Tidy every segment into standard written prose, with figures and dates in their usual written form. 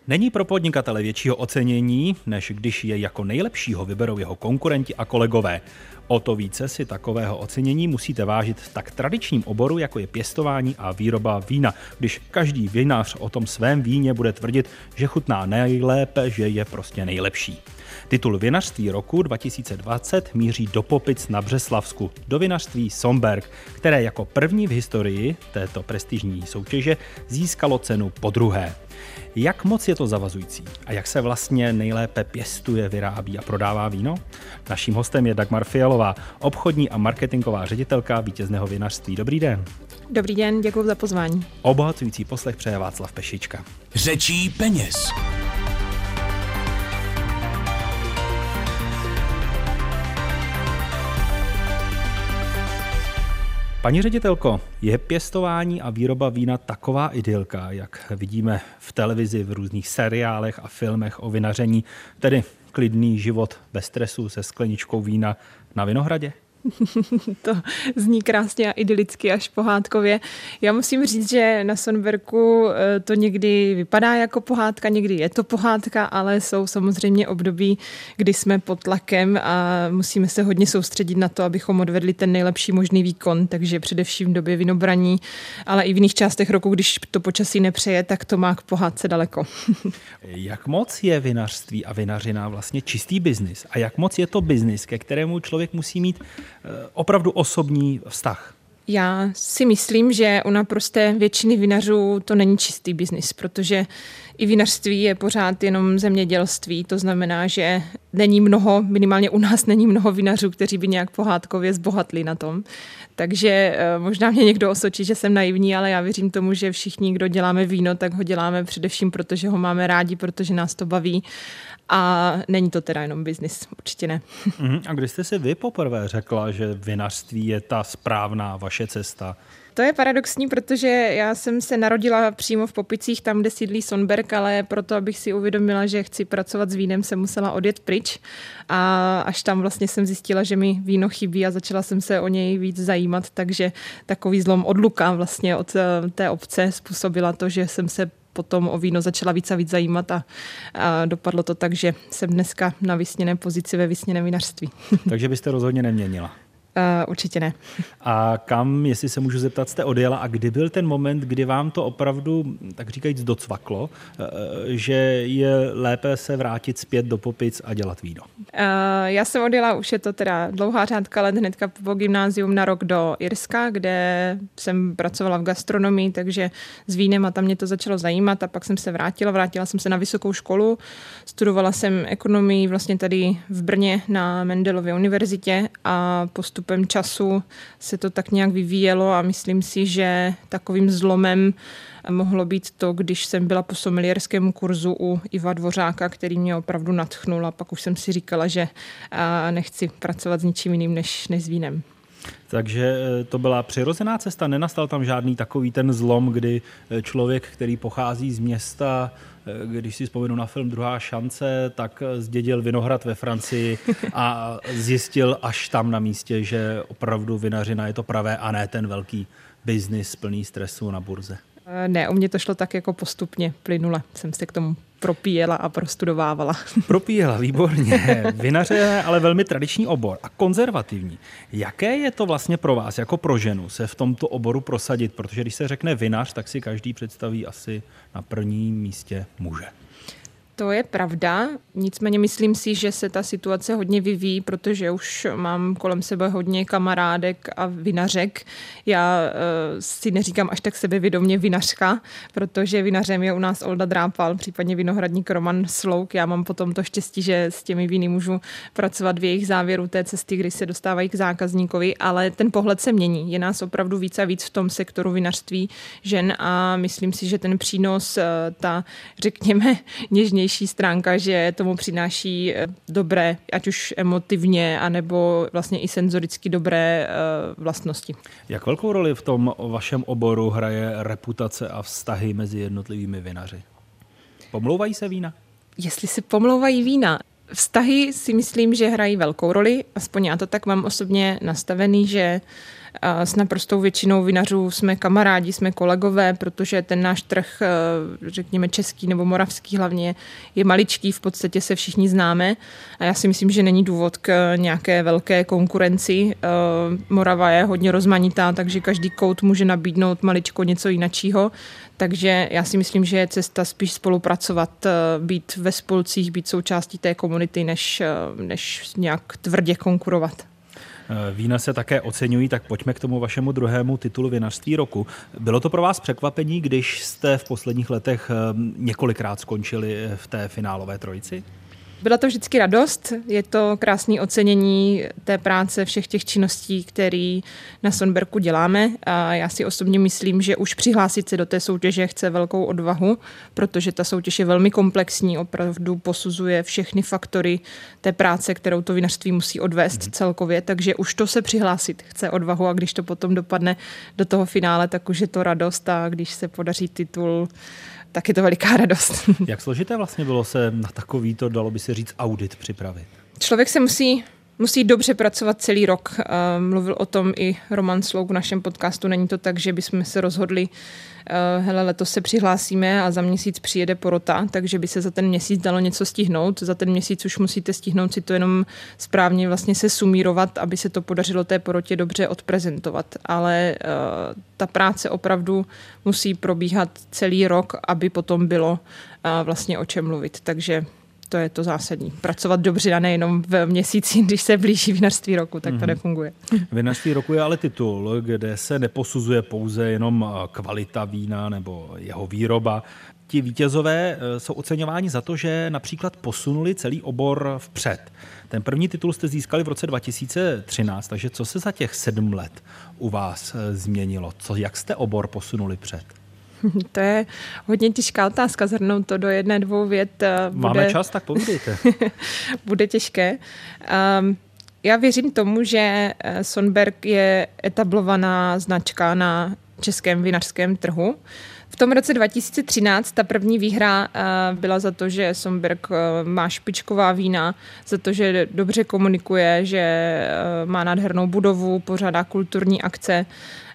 Není pro podnikatele většího ocenění, než když je jako nejlepšího vyberou jeho konkurenti a kolegové. O to více si takového ocenění musíte vážit v tak tradičním oboru, jako je pěstování a výroba vína, když každý vinař o tom svém víně bude tvrdit, že chutná nejlépe, že je prostě nejlepší. Titul Vinařství roku 2020 míří do Popic na Břeslavsku, do vinařství Somberg, které jako první v historii této prestižní soutěže získalo cenu podruhé. Jak moc je to zavazující a jak se vlastně nejlépe pěstuje, vyrábí a prodává víno? Naším hostem je Dagmar Fialová, obchodní a marketingová ředitelka vítězného vinařství. Dobrý den. Dobrý den, děkuji za pozvání. Obohacující poslech přeje Václav Pešička. Řečí peněz. Paní ředitelko, je pěstování a výroba vína taková idylka, jak vidíme v televizi, v různých seriálech a filmech o vinaření, tedy klidný život bez stresu se skleničkou vína na vinohradě? To zní krásně a idylicky až pohádkově. Já musím říct, že na Sombergu to někdy vypadá jako pohádka, někdy je to pohádka, ale jsou samozřejmě období, kdy jsme pod tlakem a musíme se hodně soustředit na to, abychom odvedli ten nejlepší možný výkon, takže především v době vinobraní, ale i v jiných částech roku, když to počasí nepřeje, tak to má k pohádce daleko. Jak moc je vinařství a vinařina vlastně čistý biznis a jak moc je to biznis, ke kterému člověk musí mít opravdu osobní vztah? Já si myslím, že u naprosté většiny vinařů to není čistý biznis, protože i vinařství je pořád jenom zemědělství. To znamená, že není mnoho, minimálně u nás není mnoho vinařů, kteří by nějak pohádkově zbohatli na tom. Takže možná mě někdo osočí, že jsem naivní, ale já věřím tomu, že všichni, kdo děláme víno, tak ho děláme především proto, že ho máme rádi, protože nás to baví. A není to teda jenom biznis, určitě ne. A kdy jste si vy poprvé řekla, že vinařství je ta správná vaše cesta? To je paradoxní, protože já jsem se narodila přímo v Popicích, tam, kde sídlí Somberg, ale proto, abych si uvědomila, že chci pracovat s vínem, jsem musela odjet pryč a až tam vlastně jsem zjistila, že mi víno chybí a začala jsem se o něj víc zajímat, takže takový zlom odluka vlastně od té obce způsobila to, že jsem se potom o víno začala víc a víc zajímat a dopadlo to tak, že jsem dneska na vysněné pozici ve vysněném vinařství. Takže byste rozhodně neměnila? Určitě ne. A kam, jestli se můžu zeptat, jste odjela a kdy byl ten moment, kdy vám to opravdu, tak říkajíc, docvaklo, že je lépe se vrátit zpět do Popic a dělat víno? Já jsem odjela, už je to teda dlouhá řádka let, hnedka po gymnázium na rok do Irska, kde jsem pracovala v gastronomii, takže s vínem a tam mě to začalo zajímat a pak jsem se vrátila jsem se na vysokou školu, studovala jsem ekonomii vlastně tady v Brně na Mendelově univerzitě a postupem času se to tak nějak vyvíjelo a myslím si, že takovým zlomem mohlo být to, když jsem byla po sommelierském kurzu u Iva Dvořáka, který mě opravdu nadchnul a pak už jsem si říkala, že nechci pracovat s ničím jiným než s vínem. Takže to byla přirozená cesta, nenastal tam žádný takový ten zlom, kdy člověk, který pochází z města, když si vzpomenu na film Druhá šance, tak zdědil vinohrad ve Francii a zjistil až tam na místě, že opravdu vinařina je to pravé a ne ten velký biznis plný stresu na burze. Ne, u mě to šlo tak jako postupně, plynule. Jsem se k tomu propíjela a prostudovávala. Propíjela, výborně. Vinaře, ale velmi tradiční obor a konzervativní. Jaké je to vlastně pro vás, jako pro ženu, se v tomto oboru prosadit? Protože když se řekne vinař, tak si každý představí asi na prvním místě muže. To je pravda, nicméně myslím si, že se ta situace hodně vyvíjí, protože už mám kolem sebe hodně kamarádek a vinařek. Já si neříkám až tak sebevědomě vinařka, protože vinařem je u nás Olda Drápal, případně vinohradník Roman Slouk. Já mám potom to štěstí, že s těmi víny můžu pracovat v jejich závěru té cesty, kdy se dostávají k zákazníkovi, ale ten pohled se mění. Je nás opravdu víc a víc v tom sektoru vinařství žen a myslím si, že ten přínos, ta řekněme něžnější stránka, že tomu přináší dobré, ať už emotivně, anebo vlastně i senzoricky dobré vlastnosti. Jak velkou roli v tom vašem oboru hraje reputace a vztahy mezi jednotlivými vinaři? Pomlouvají se vína? Jestli se pomlouvají vína? Vztahy si myslím, že hrají velkou roli, aspoň já to tak mám osobně nastavený, že S naprostou většinou vinařů jsme kamarádi, jsme kolegové, protože ten náš trh, řekněme český nebo moravský hlavně, je maličký, v podstatě se všichni známe a já si myslím, že není důvod k nějaké velké konkurenci. Morava je hodně rozmanitá, takže každý kout může nabídnout maličko něco jiného. Takže já si myslím, že je cesta spíš spolupracovat, být ve spolcích, být součástí té komunity, než nějak tvrdě konkurovat. Vína se také oceňují, tak pojďme k tomu vašemu druhému titulu Vinařství roku. Bylo to pro vás překvapení, když jste v posledních letech několikrát skončili v té finálové trojici? Byla to vždycky radost, je to krásné ocenění té práce, všech těch činností, které na Sonbergu děláme. A já si osobně myslím, že už přihlásit se do té soutěže chce velkou odvahu, protože ta soutěž je velmi komplexní, opravdu posuzuje všechny faktory té práce, kterou to vinařství musí odvést celkově, takže už to se přihlásit chce odvahu a když to potom dopadne do toho finále, tak už je to radost a když se podaří titul, tak je to veliká radost. Jak složité vlastně bylo se na takovýto, dalo by se říct, audit připravit? Člověk se musí dobře pracovat celý rok. Mluvil o tom i Roman Slouk v našem podcastu. Není to tak, že bychom se rozhodli, hele, letos se přihlásíme a za měsíc přijede porota, takže by se za ten měsíc dalo něco stihnout. Za ten měsíc už musíte stihnout si to jenom správně vlastně se sumírovat, aby se to podařilo té porotě dobře odprezentovat. Ale ta práce opravdu musí probíhat celý rok, aby potom bylo vlastně o čem mluvit. Takže to je to zásadní. Pracovat dobře a nejenom v měsíci, když se blíží Vinařství roku, tak to nefunguje. Vinařství roku je ale titul, kde se neposuzuje pouze jenom kvalita vína nebo jeho výroba. Ti vítězové jsou oceňováni za to, že například posunuli celý obor vpřed. Ten první titul jste získali v roce 2013, takže co se za těch 7 let u vás změnilo? Jak jste obor posunuli před? To je hodně těžká otázka, zhrnout to do 1-2 vět. Máme čas, tak povídejte. Bude těžké. Já věřím tomu, že Sonberg je etablovaná značka na českém vinařském trhu. V tom roce 2013 ta první výhra byla za to, že Sonberg má špičková vína, za to, že dobře komunikuje, že má nádhernou budovu, pořádá kulturní akce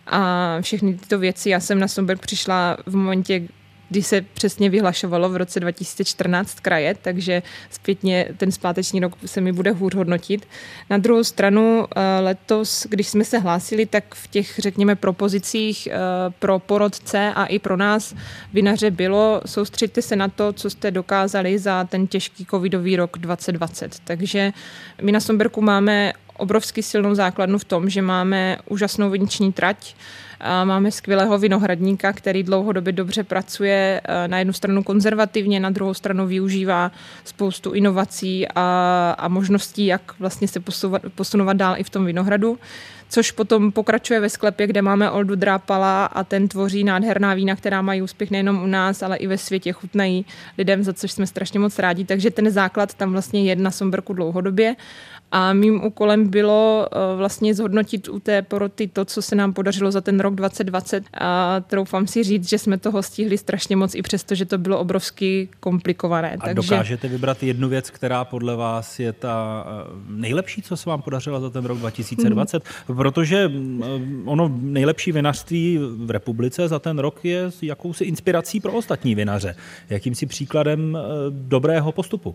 a všechny tyto věci. Já jsem na Sonberg přišla v momentě, kdy se přesně vyhlašovalo v roce 2014 kraje, takže zpětně ten zpáteční rok se mi bude hůř hodnotit. Na druhou stranu letos, když jsme se hlásili, tak v těch, řekněme, propozicích pro porotce a i pro nás vinaře bylo, soustřeďte se na to, co jste dokázali za ten těžký covidový rok 2020. Takže my na Sonbergu máme obrovsky silnou základnu v tom, že máme úžasnou viniční trať, a máme skvělého vinohradníka, který dlouhodobě dobře pracuje, na jednu stranu konzervativně, na druhou stranu využívá spoustu inovací a možností, jak vlastně se posunovat dál i v tom vinohradu, což potom pokračuje ve sklepě, kde máme Oldu Drápala a ten tvoří nádherná vína, která mají úspěch nejenom u nás, ale i ve světě, chutnají lidem, za což jsme strašně moc rádi, takže ten základ tam vlastně je na Sonbergu dlouhodobě. A mým úkolem bylo vlastně zhodnotit u té poroty to, co se nám podařilo za ten rok 2020 a troufám si říct, že jsme toho stihli strašně moc, i přesto, že to bylo obrovsky komplikované. A dokážete vybrat jednu věc, která podle vás je ta nejlepší, co se vám podařilo za ten rok 2020? Protože ono nejlepší vinařství v republice za ten rok je jakousi inspirací pro ostatní vinaře. Jakýmsi příkladem dobrého postupu?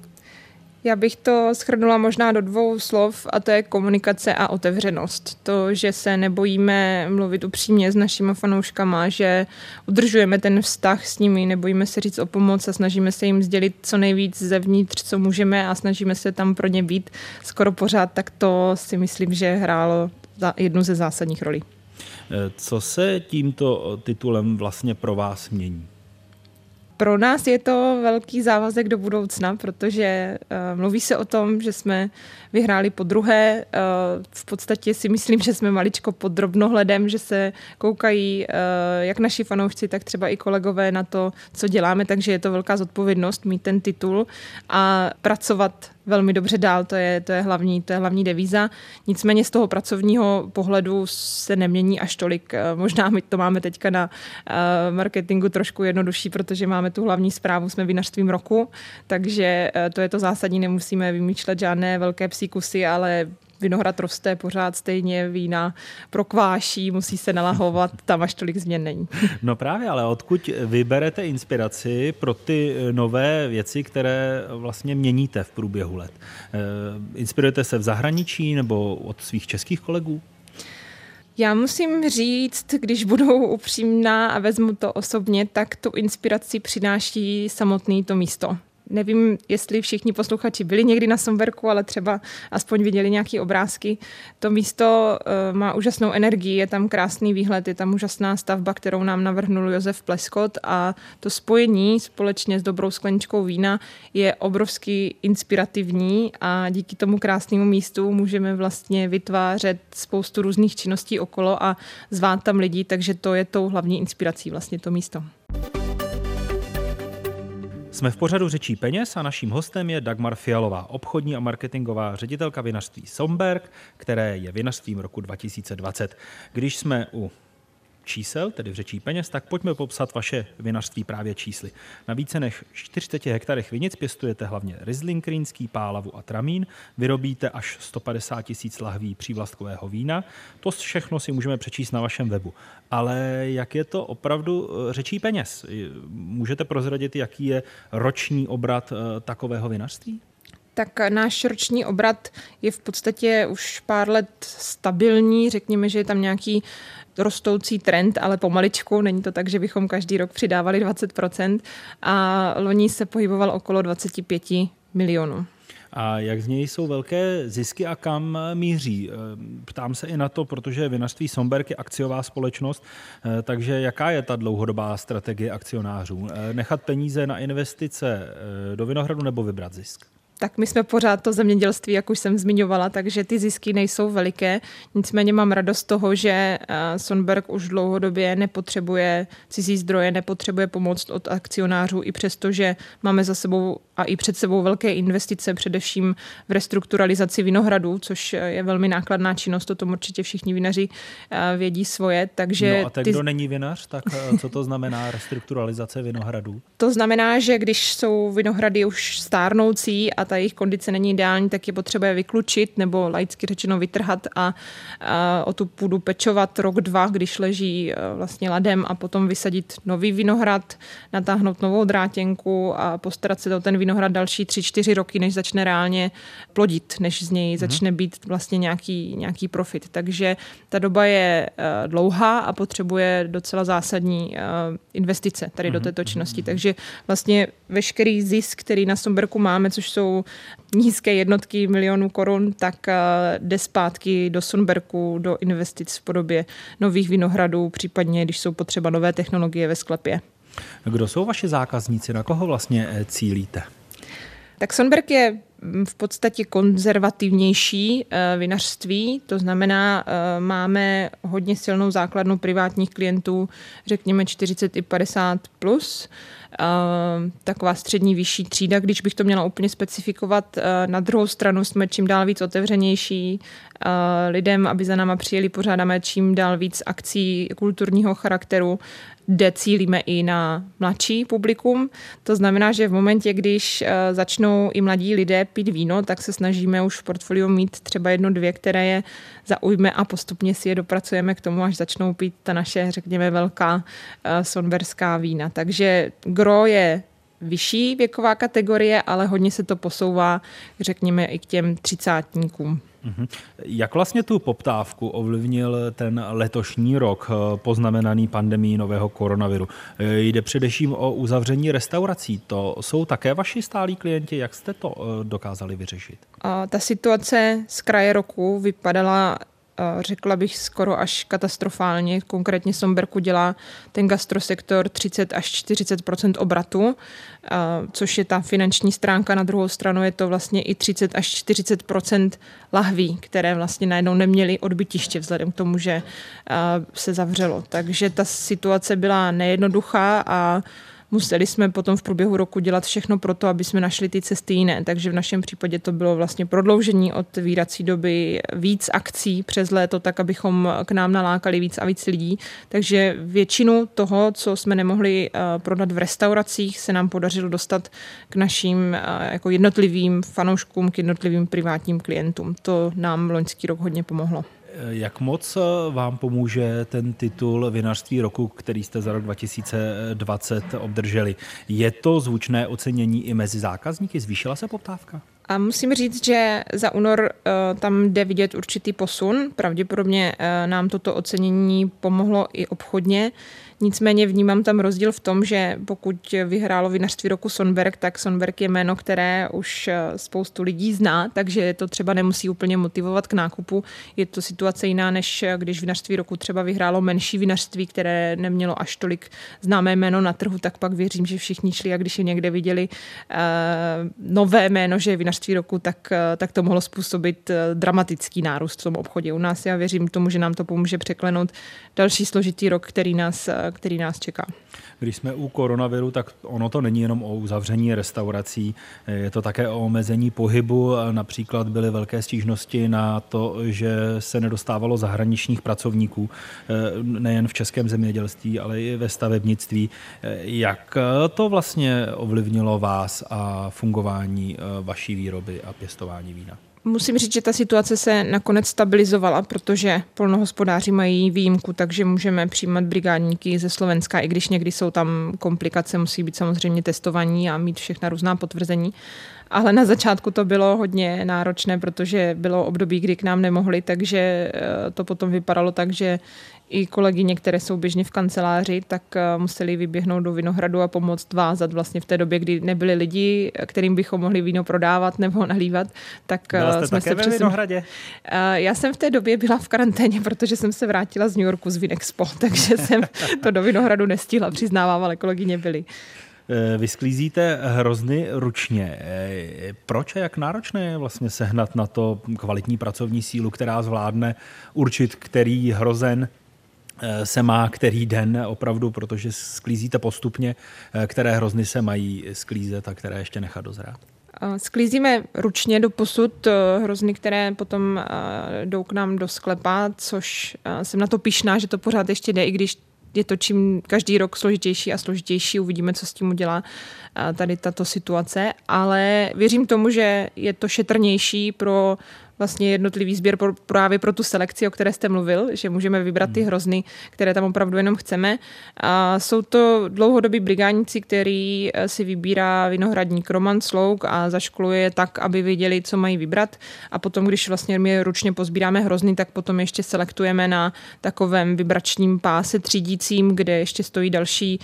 Já bych to shrnula možná do 2 slov a to je komunikace a otevřenost. To, že se nebojíme mluvit upřímně s našimi fanouškama, že udržujeme ten vztah s nimi, nebojíme se říct o pomoc a snažíme se jim sdělit co nejvíc zevnitř, co můžeme a snažíme se tam pro ně být skoro pořád, tak to si myslím, že hrálo jednu ze zásadních rolí. Co se tímto titulem vlastně pro vás mění? Pro nás je to velký závazek do budoucna, protože mluví se o tom, že jsme vyhráli podruhé. V podstatě si myslím, že jsme maličko pod drobnohledem, že se koukají jak naši fanoušci, tak třeba i kolegové na to, co děláme, takže je to velká zodpovědnost mít ten titul a pracovat velmi dobře dál, to je hlavní devíza. Nicméně z toho pracovního pohledu se nemění až tolik. Možná my to máme teďka na marketingu trošku jednodušší, protože máme tu hlavní zprávu, jsme vinařstvím roku, takže to je to zásadní, nemusíme vymýšlet žádné velké psí kusy, ale vinohrad roste pořád stejně, vína prokváší, musí se nalahovat, tam až tolik změn není. No právě, ale odkud vyberete inspiraci pro ty nové věci, které vlastně měníte v průběhu let? Inspirujete se v zahraničí nebo od svých českých kolegů? Já musím říct, když budu upřímná a vezmu to osobně, tak tu inspiraci přináší samotný to místo. Nevím, jestli všichni posluchači byli někdy na Somberku, ale třeba aspoň viděli nějaké obrázky. To místo má úžasnou energii, je tam krásný výhled, je tam úžasná stavba, kterou nám navrhnul Josef Pleskot a to spojení společně s dobrou skleničkou vína je obrovsky inspirativní a díky tomu krásnému místu můžeme vlastně vytvářet spoustu různých činností okolo a zvát tam lidi, takže to je tou hlavní inspirací vlastně to místo. Jsme v pořadu Řečí peněz a naším hostem je Dagmar Fialová, obchodní a marketingová ředitelka vinařství Somberg, které je vinařstvím roku 2020. Když jsme u čísel, tedy v Řečí peněz, tak pojďme popsat vaše vinařství právě čísly. Na více než 40 hektarech vinic pěstujete hlavně Riesling rýnský, Pálavu a Tramín, vyrobíte až 150 000 lahví přívlastkového vína. To všechno si můžeme přečíst na vašem webu. Ale jak je to opravdu Řečí peněz? Můžete prozradit, jaký je roční obrat takového vinařství? Tak náš roční obrat je v podstatě už pár let stabilní. Řekněme, že je tam nějaký rostoucí trend, ale pomaličku. Není to tak, že bychom každý rok přidávali 20%. A loni se pohyboval okolo 25 milionů. A jak z něj jsou velké zisky a kam míří? Ptám se i na to, protože vinařství Somberg je akciová společnost, takže jaká je ta dlouhodobá strategie akcionářů? Nechat peníze na investice do vinohradu nebo vybrat zisk? Tak my jsme pořád to zemědělství, jak už jsem zmiňovala, takže ty zisky nejsou veliké. Nicméně mám radost z toho, že Somberg už dlouhodobě nepotřebuje cizí zdroje, nepotřebuje pomoc od akcionářů, i přesto, že máme za sebou a i před sebou velké investice, především v restrukturalizaci vinohradů, což je velmi nákladná činnost, o tom určitě všichni vinaři vědí svoje. Takže no a ten, kdo není vinař, tak co to znamená restrukturalizace vinohradů? To znamená, že když jsou vinohrady už stárnoucí a ta jejich kondice není ideální, tak je potřeba je vyklučit nebo laicky řečeno vytrhat a o tu půdu pečovat rok, dva, když leží vlastně ladem a potom vysadit nový vinohrad, natáhnout novou drátěnku a postarat se o ten vinohrad další 3-4 roky, než začne reálně plodit, než z něj začne být vlastně nějaký profit. Takže ta doba je dlouhá a potřebuje docela zásadní investice tady do této činnosti. Takže vlastně veškerý zisk, který na Somberku máme, což jsou nízké jednotky milionů korun, tak jde zpátky do Somberku, do investic v podobě nových vinohradů, případně když jsou potřeba nové technologie ve sklepě. Kdo jsou vaši zákazníci? Na koho vlastně cílíte? Tak Somberg je v podstatě konzervativnější vinařství, to znamená, máme hodně silnou základnu privátních klientů, řekněme 40 i 50 plus, taková střední vyšší třída, když bych to měla úplně specifikovat. Na druhou stranu jsme čím dál víc otevřenější lidem, aby za náma přijeli, pořádáme čím dál víc akcí kulturního charakteru, kde cílíme i na mladší publikum. To znamená, že v momentě, když začnou i mladí lidé pít víno, tak se snažíme už v portfoliu mít třeba 1-2, které je zaujme a postupně si je dopracujeme k tomu, až začnou pít ta naše, řekněme, velká somberská vína. Takže gro je vyšší věková kategorie, ale hodně se to posouvá, řekněme, i k těm 30átníkům. Jak vlastně tu poptávku ovlivnil ten letošní rok poznamenaný pandemií nového koronaviru? Jde především o uzavření restaurací. To jsou také vaši stálí klienti? Jak jste to dokázali vyřešit? Ta situace z kraje roku vypadala, řekla bych, skoro až katastrofálně. Konkrétně Somberku dělá ten gastrosektor 30 až 40% obratu, což je ta finanční stránka. Na druhou stranu je to vlastně i 30 až 40% lahví, které vlastně najednou neměly odbytiště vzhledem k tomu, že se zavřelo. Takže ta situace byla nejednoduchá a museli jsme potom v průběhu roku dělat všechno pro to, aby jsme našli ty cesty jiné. Takže v našem případě to bylo vlastně prodloužení otvírací doby, víc akcí přes léto, tak abychom k nám nalákali víc a víc lidí. Takže většinu toho, co jsme nemohli prodat v restauracích, se nám podařilo dostat k našim jako jednotlivým fanouškům, k jednotlivým privátním klientům. To nám loňský rok hodně pomohlo. Jak moc vám pomůže ten titul Vinařství roku, který jste za rok 2020 obdrželi? Je to zvučné ocenění i mezi zákazníky? Zvýšila se poptávka? A musím říct, že za únor tam jde vidět určitý posun. Pravděpodobně nám toto ocenění pomohlo i obchodně. Nicméně vnímám tam rozdíl v tom, že pokud vyhrálo Vinařství roku Sonberg, tak Sonberg je jméno, které už spoustu lidí zná, takže to třeba nemusí úplně motivovat k nákupu. Je to situace jiná, než když Vinařství roku třeba vyhrálo menší vinařství, které nemělo až tolik známé jméno na trhu, tak pak věřím, že všichni šli a když je někde viděli nové jméno, že je Vinařství roku, tak to mohlo způsobit dramatický nárůst v tom obchodě u nás. Já věřím tomu, že nám to pomůže překlenout další složitý rok, který nás čeká. Když jsme u koronaviru, tak ono to není jenom o uzavření restaurací, je to také o omezení pohybu. Například byly velké stížnosti na to, že se nedostávalo zahraničních pracovníků, nejen v českém zemědělství, ale i ve stavebnictví. Jak to vlastně ovlivnilo vás a fungování vaší výroby a pěstování vína? Musím říct, že ta situace se nakonec stabilizovala, protože polnohospodáři mají výjimku, takže můžeme přijímat brigádníky ze Slovenska, i když někdy jsou tam komplikace, musí být samozřejmě testovaní a mít všechna různá potvrzení. Ale na začátku to bylo hodně náročné, protože bylo období, kdy k nám nemohli, takže to potom vypadalo tak, že i kolegyně, které jsou běžně v kanceláři, tak museli vyběhnout do vinohradu a pomoct vázat vlastně v té době, kdy nebyli lidi, kterým bychom mohli víno prodávat nebo nalívat. Tak byla jste jsme také ve Vinohradě? Já jsem v té době byla v karanténě, protože jsem se vrátila z New Yorku z Vinexpo, takže jsem to do Vinohradu nestihla, přiznávám, ale kolegyně byly. Vy sklízíte hrozny ručně. Proč a jak náročné je vlastně sehnat na to kvalitní pracovní sílu, která zvládne určit, který hrozen se má který den opravdu, protože sklízíte postupně, které hrozny se mají sklízet a které ještě nechat dozrát? Sklízíme ručně doposud hrozny, které potom jdou k nám do sklepa, což jsem na to pyšná, že to pořád ještě jde, i když je to čím každý rok složitější a složitější. Uvidíme, co s tím udělá tady tato situace, ale věřím tomu, že je to šetrnější pro vlastně jednotlivý sběr právě pro tu selekci, o které jste mluvil, že můžeme vybrat ty hrozny, které tam opravdu jenom chceme. A jsou to dlouhodobí brigádníci, který si vybírá vinohradník Roman Slouk a zaškoluje je tak, aby věděli, co mají vybrat. A potom, když vlastně my ručně pozbíráme hrozny, tak potom ještě selektujeme na takovém vibračním páse třídícím, kde ještě stojí další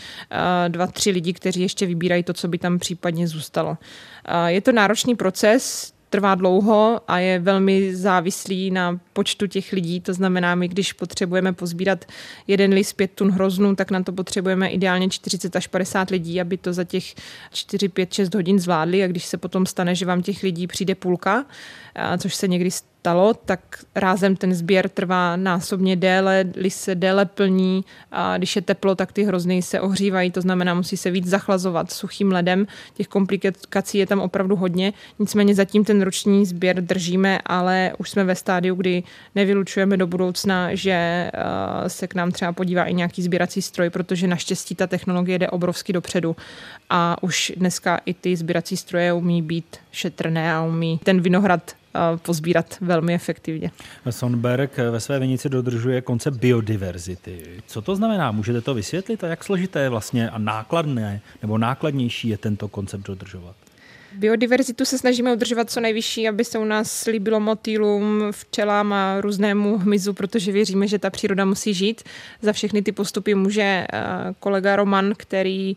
2-3 lidi, kteří ještě vybírají to, co by tam případně zůstalo. Je to náročný proces, trvá dlouho a je velmi závislý na počtu těch lidí. To znamená, my když potřebujeme pozbírat 1 lis 5 tun hroznů, tak na to potřebujeme ideálně 40 až 50 lidí, aby to za těch 4, 5, 6 hodin zvládli. A když se potom stane, že vám těch lidí přijde půlka, což se někdy stalo, tak rázem ten sběr trvá násobně déle, lis se déle plní a když je teplo, tak ty hrozny se ohřívají, to znamená, musí se víc zachlazovat suchým ledem. Těch komplikací je tam opravdu hodně, nicméně zatím ten roční sběr držíme, ale už jsme ve stádiu, kdy nevylučujeme do budoucna, že se k nám třeba podívá i nějaký sběrací stroj, protože naštěstí ta technologie jde obrovsky dopředu a už dneska i ty sběrací stroje umí být šetrné a umí ten vinohrad pozbírat velmi efektivně. Sonberg ve své vinici dodržuje koncept biodiverzity. Co to znamená? Můžete to vysvětlit? A jak složité je vlastně a nákladné nebo nákladnější je tento koncept dodržovat? Biodiverzitu se snažíme udržovat co nejvyšší, aby se u nás líbilo motýlům, včelám a různému hmyzu, protože věříme, že ta příroda musí žít. Za všechny ty postupy může kolega Roman, který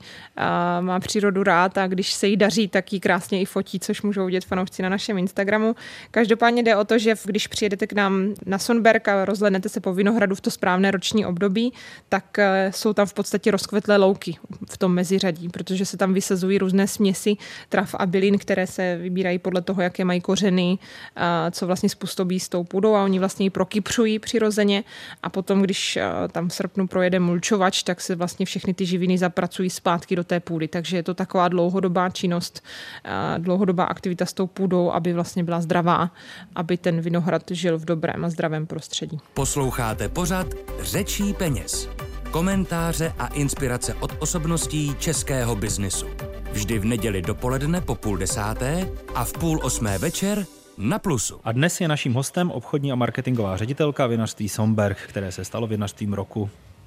má přírodu rád a když se jí daří, tak ji krásně i fotí, což můžou vidět fanoušci na našem Instagramu. Každopádně jde o to, že když přijedete k nám na Sonberg a rozhlédnete se po vinohradu v to správné roční období, tak jsou tam v podstatě rozkvetlé louky v tom meziřadí, protože se tam vysazují různé směsi trav a bylin, bylin, které se vybírají podle toho, jaké mají kořeny, co vlastně způsobí s tou půdou a oni vlastně ji prokypřují přirozeně a potom, když tam v srpnu projede mulčovač, tak se vlastně všechny ty živiny zapracují zpátky do té půdy. Takže je to taková dlouhodobá činnost, dlouhodobá aktivita s tou půdou, aby vlastně byla zdravá, aby ten vinohrad žil v dobrém a zdravém prostředí. Posloucháte pořad Řečí peněz. Komentáře a inspirace od osobností českého biznisu. Vždy v neděli dopoledne po 7:30 a v 7:30 večer na Plusu. A dnes je naším hostem obchodní a marketingová ředitelka vinařství Sonberg, které se stalo vinařstvím roku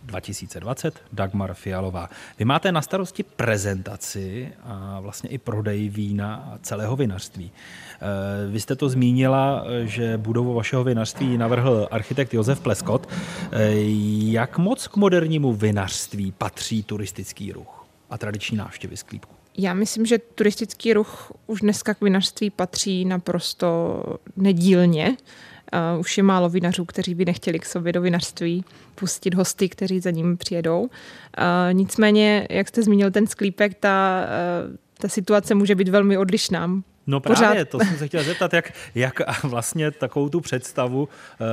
2020, Dagmar Fialová. Vy máte na starosti prezentaci a vlastně i prodej vína a celého vinařství. Vy jste to zmínila, že budovu vašeho vinařství navrhl architekt Josef Pleskot. Jak moc k modernímu vinařství patří turistický ruch a tradiční návštěvy sklípků? Já myslím, že turistický ruch už dneska k vinařství patří naprosto nedílně. Už je málo vinařů, kteří by nechtěli k sobě do vinařství pustit hosty, kteří za ním přijedou. Nicméně, jak jste zmínil ten sklípek, ta situace může být velmi odlišná. No právě, to jsem se chtěl zeptat, jak vlastně takovou tu představu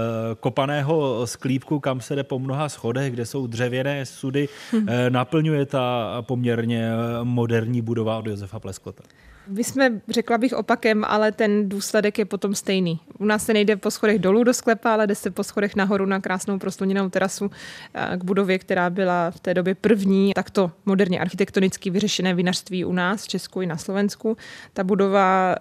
kopaného sklípku, kam se jde po mnoha schodech, kde jsou dřevěné sudy, naplňuje ta poměrně moderní budova od Josefa Pleskota. Vy jsme, řekla bych opakem, ale ten důsledek je potom stejný. U nás se nejde po schodech dolů do sklepa, ale jde se po schodech nahoru na krásnou prosluněnou terasu k budově, která byla v té době první takto moderně architektonicky vyřešené vinařství u nás v Česku i na Slovensku. Ta budova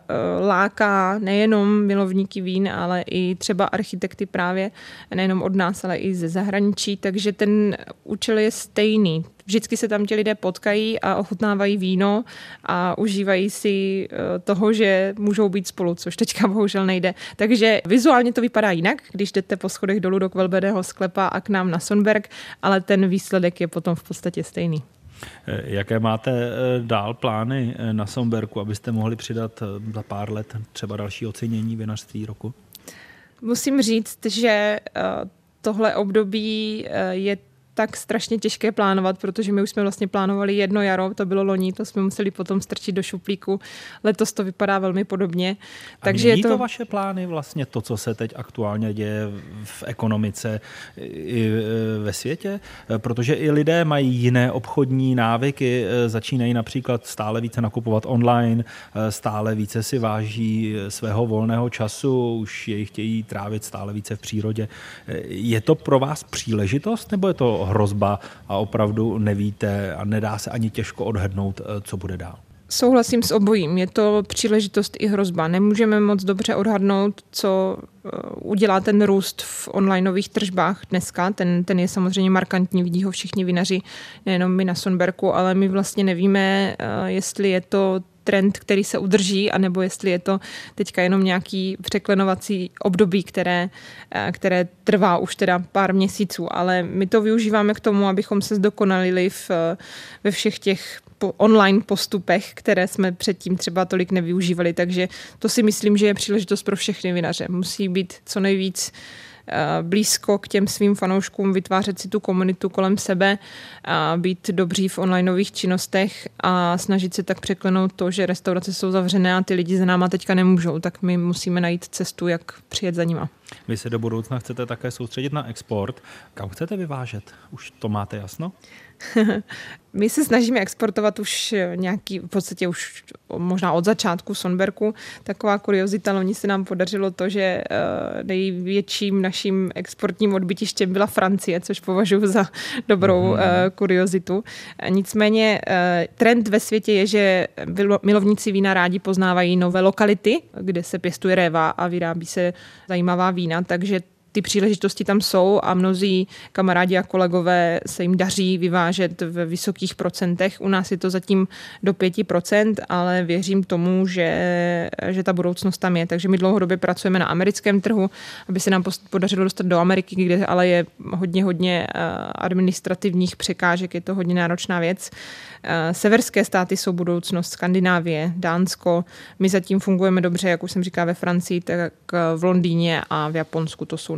láká nejenom milovníky vín, ale i třeba architekty právě, nejenom od nás, ale i ze zahraničí, takže ten účel je stejný. Vždycky se tam ti lidé potkají a ochutnávají víno a užívají si toho, že můžou být spolu, což teďka bohužel nejde. Takže vizuálně to vypadá jinak, když jdete po schodech dolů do Kvelbeného sklepa a k nám na Sonberg, ale ten výsledek je potom v podstatě stejný. Jaké máte dál plány na Sonbergu, abyste mohli přidat za pár let třeba další ocenění vinařství roku? Musím říct, že tohle období je tak strašně těžké plánovat, protože my už jsme vlastně plánovali jedno jaro, to bylo loni, to jsme museli potom strčit do šuplíku. Letos to vypadá velmi podobně. A takže mění to vaše plány vlastně to, co se teď aktuálně děje v ekonomice i ve světě? Protože i lidé mají jiné obchodní návyky, začínají například stále více nakupovat online, stále více si váží svého volného času, už jej chtějí trávit stále více v přírodě. Je to pro vás příležitost, nebo je to hrozba a opravdu nevíte a nedá se ani těžko odhadnout, co bude dál? Souhlasím s obojím. Je to příležitost i hrozba. Nemůžeme moc dobře odhadnout, co udělá ten růst v onlineových tržbách dneska. Ten je samozřejmě markantní, vidí ho všichni vinaři, nejenom my na Sonbergu, ale my vlastně nevíme, jestli je to trend, který se udrží, anebo jestli je to teďka jenom nějaký překlenovací období, které trvá už teda pár měsíců, ale my to využíváme k tomu, abychom se zdokonalili ve všech těch online postupech, které jsme předtím třeba tolik nevyužívali, takže to si myslím, že je příležitost pro všechny vinaře. Musí být co nejvíc blízko k těm svým fanouškům, vytvářet si tu komunitu kolem sebe, a být dobří v onlineových činnostech a snažit se tak překlenout to, že restaurace jsou zavřené a ty lidi za náma teďka nemůžou, tak my musíme najít cestu, jak přijet za nima. Vy se do budoucna chcete také soustředit na export. Kam chcete vyvážet? Už to máte jasno? My se snažíme exportovat už v podstatě už možná od začátku Sonbergu. Taková kuriozita, loni se nám podařilo to, že největším naším exportním odbytištěm byla Francie, což považuji za dobrou kuriozitu. Nicméně trend ve světě je, že milovníci vína rádi poznávají nové lokality, kde se pěstuje réva a vyrábí se zajímavá vína, takže ty příležitosti tam jsou a mnozí kamarádi a kolegové se jim daří vyvážet ve vysokých procentech. U nás je to zatím do 5%, ale věřím tomu, že ta budoucnost tam je. Takže my dlouhodobě pracujeme na americkém trhu, aby se nám podařilo dostat do Ameriky, kde ale je hodně administrativních překážek, je to hodně náročná věc. Severské státy jsou budoucnost, Skandinávie, Dánsko. My zatím fungujeme dobře, jak už jsem říkala, ve Francii, tak v Londýně a v Japonsku. To jsou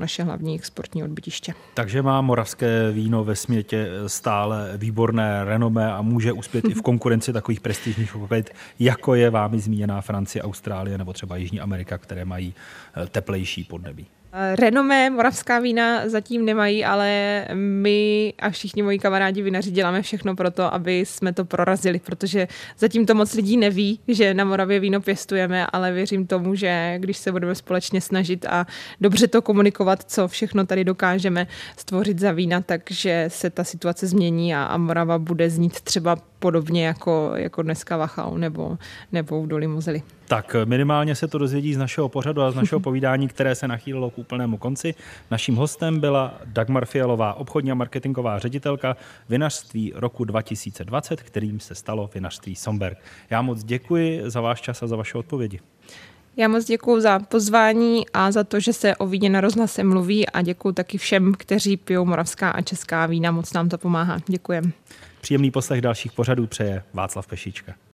naše hlavní exportní odbytiště. Takže má moravské víno ve světě stále výborné renomé a může uspět i v konkurenci takových prestižních lokalit, jako je vámi zmíněná Francie, Austrálie nebo třeba Jižní Amerika, které mají teplejší podnebí. Renomé moravská vína zatím nemají, ale my a všichni moji kamarádi vinaři děláme všechno pro to, aby jsme to prorazili, protože zatím to moc lidí neví, že na Moravě víno pěstujeme, ale věřím tomu, že když se budeme společně snažit a dobře to komunikovat, co všechno tady dokážeme stvořit za vína, takže se ta situace změní a Morava bude znít třeba podobně jako dneska Wachau nebo v Doli Mosely. Tak minimálně se to dozvědí z našeho pořadu a z našeho povídání, které se nachýlilo k úplnému konci. Naším hostem byla Dagmar Fialová, obchodní a marketingová ředitelka vinařství roku 2020, kterým se stalo vinařství Somberg. Já moc děkuji za váš čas a za vaše odpovědi. Já moc děkuji za pozvání a za to, že se o víně na rozhlase mluví a děkuji taky všem, kteří pijou moravská a česká vína. Moc nám to pomáhá. Děkujem. Příjemný poslech dalších pořadů přeje Václav Pešička.